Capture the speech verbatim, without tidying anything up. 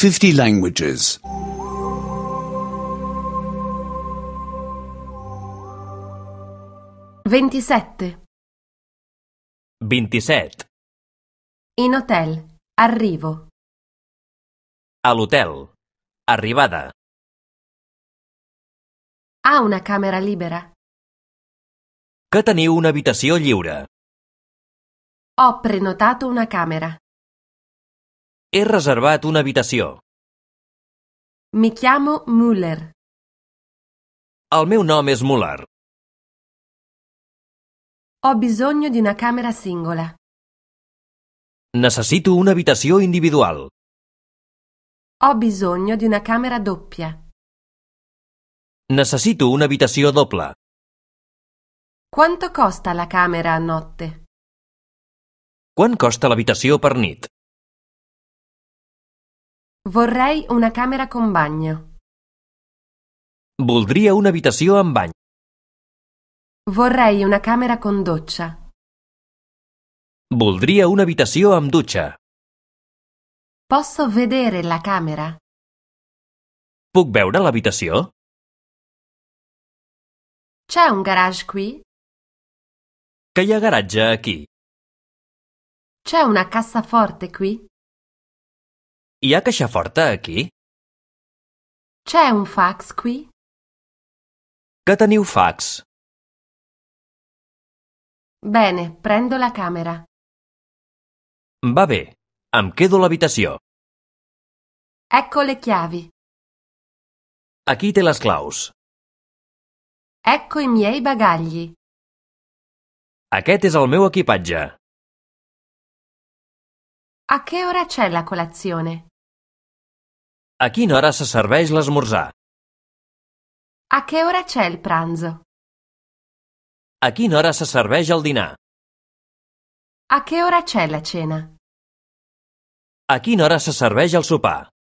fifty languages. ventisette. ventisset. In hotel. Arrivo. A l'hotel. Arribada. Ha una camera libera? Que teniu una habitació lliure. Ho prenotato una camera. He reservat una habitació. Mi chiamo Müller. El meu nom és Muller. Ho bisogno di una camera singola. Necessito una habitació individual. Ho bisogno di una camera doppia. Necessito una habitació doble. Quanto costa la camera a notte? Quant costa l'habitació per nit? Vorrei una camera con bagno. Voldria una habitació amb bany. Vorrei una camera con doccia. Voldria una habitació amb dutxa. Posso vedere la camera? Puc veure l'habitació? C'è un garage qui? Que hi ha garatge aquí? C'è una cassaforte qui? Hi ha caixa forta aquí? C'è un fax qui? Que teniu fax? Bene, prendo la camera. Va bé, em quedo l'habitació. Ecco le chiavi. Aquí té les claus. Ecco i miei bagagli. Aquest és el meu equipatge. A che ora c'è la colazione? A quina hora se serveix l'esmorzar? A che ora c'è il pranzo? A quina hora se serveix el dinar? A che ora c'è la cena? A quina hora se serveix el sopar?